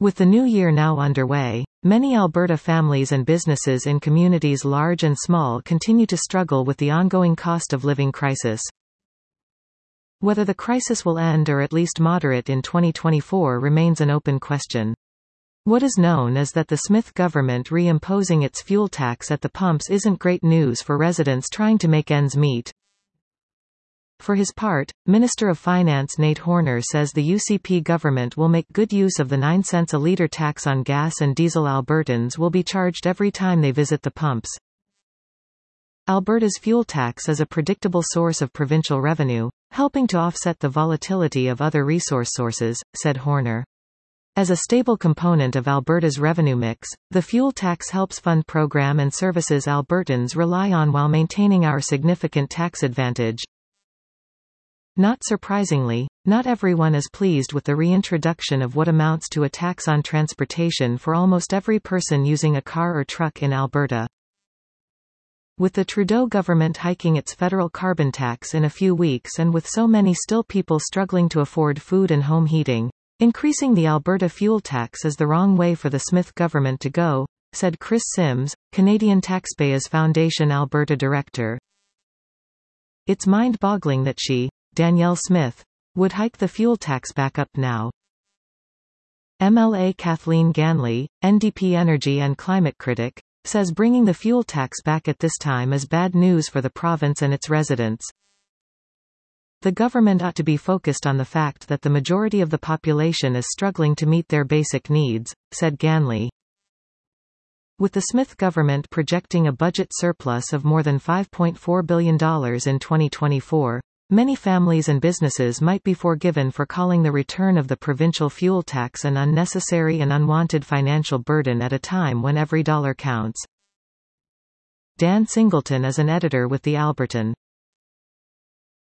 With the new year now underway, many Alberta families and businesses in communities large and small continue to struggle with the ongoing cost of living crisis. Whether the crisis will end or at least moderate in 2024 remains an open question. What is known is that the Smith government reimposing its fuel tax at the pumps isn't great news for residents trying to make ends meet. For his part, Minister of Finance Nate Horner says the UCP government will make good use of the 9 cents a litre tax on gas and diesel Albertans will be charged every time they visit the pumps. Alberta's fuel tax is a predictable source of provincial revenue, helping to offset the volatility of other resource sources, said Horner. As a stable component of Alberta's revenue mix, the fuel tax helps fund program and services Albertans rely on while maintaining our significant tax advantage. Not surprisingly, not everyone is pleased with the reintroduction of what amounts to a tax on transportation for almost every person using a car or truck in Alberta. With the Trudeau government hiking its federal carbon tax in a few weeks and with so many still people struggling to afford food and home heating, increasing the Alberta fuel tax is the wrong way for the Smith government to go, said Chris Sims, Canadian Taxpayers Foundation Alberta director. It's mind-boggling that she, Danielle Smith, would hike the fuel tax back up now. MLA Kathleen Ganley, NDP energy and climate critic, says bringing the fuel tax back at this time is bad news for the province and its residents. The government ought to be focused on the fact that the majority of the population is struggling to meet their basic needs, said Ganley. With the Smith government projecting a budget surplus of more than $5.4 billion in 2024, many families and businesses might be forgiven for calling the return of the provincial fuel tax an unnecessary and unwanted financial burden at a time when every dollar counts. Dan Singleton is an editor with The Albertan.